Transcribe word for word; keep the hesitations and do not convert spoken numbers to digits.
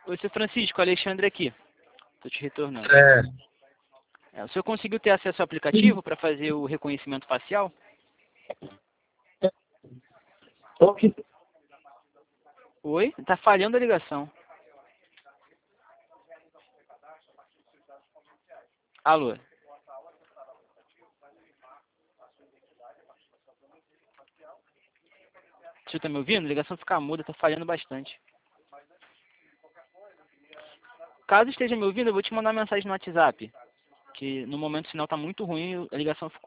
Oi, seu Francisco, Alexandre aqui. Estou te retornando. É, É, o senhor conseguiu ter acesso ao aplicativo para fazer o reconhecimento facial? só que Oi? Está falhando a ligação. Alô? O senhor está me ouvindo? A ligação fica muda, está falhando bastante. Caso esteja me ouvindo, eu vou te mandar uma mensagem no WhatsApp. Que no momento o sinal está muito ruim, a ligação ficou